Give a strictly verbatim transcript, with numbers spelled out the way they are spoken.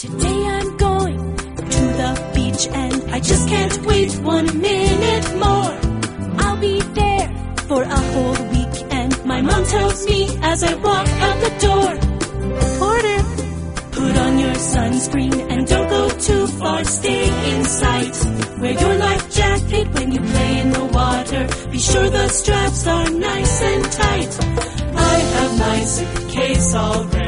Today I'm going to the beach and I just can't wait one minute more. I'll be there for a whole week and my mom tells me as I walk out the door, Order, put on your sunscreen and don't go too far, stay in sight. Wear your life jacket when you play in the water, be sure the straps are nice and tight. I have my suitcase all ready.